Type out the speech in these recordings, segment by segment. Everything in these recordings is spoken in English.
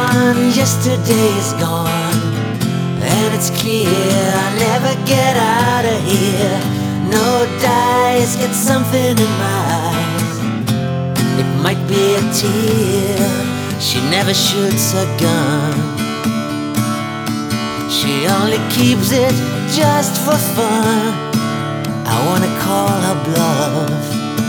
on, yesterday is gone, and it's clear I'll never get out of here. No dice, get something in my eyes. It might be a tear. She never shoots a gun. She only keeps it just for fun. I wanna call her bluff,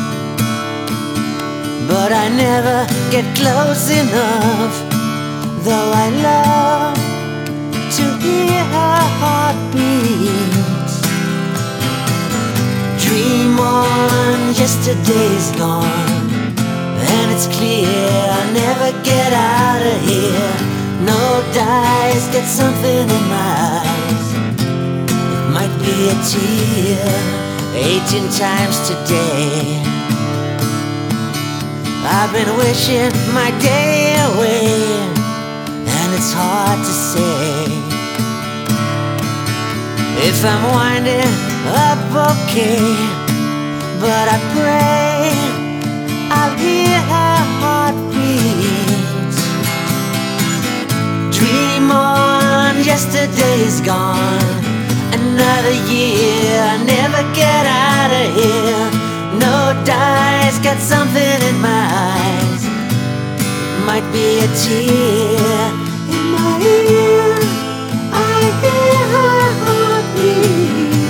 but I never get close enough. Though I love to hear her heartbeat. Dream on, yesterday's gone, and it's clear I'll never get out of here. No dice, get something in my eyes. It might be a tear. 18 times today I've been wishing my day away, and it's hard to say if I'm winding up okay. But I pray I'll hear her heartbeat. Dream on, yesterday's gone. Another year, I'll never get out of here. No dice, got something in my eyes. Might be a tear in my ear. I hear her heartbeat.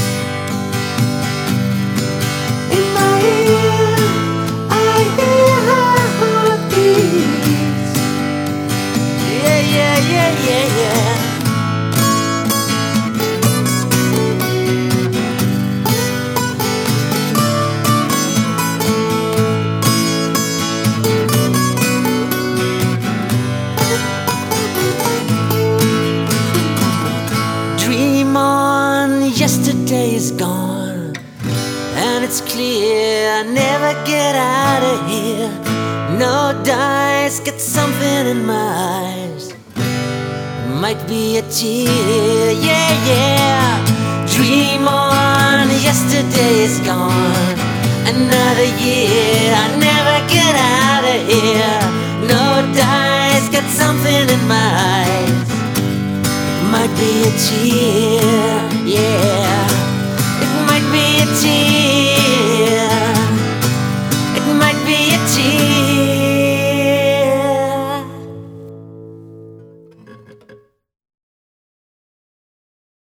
In my ear, I hear her heartbeat. Yeah, yeah, yeah, yeah, yeah. Yesterday is gone, and it's clear I'll never get out of here. No dice, get something in my eyes. Might be a tear, yeah, yeah. Dream on, yesterday is gone. Another year, I'll never get out of here. No dice, get something in my eyes. Might be a tear, yeah.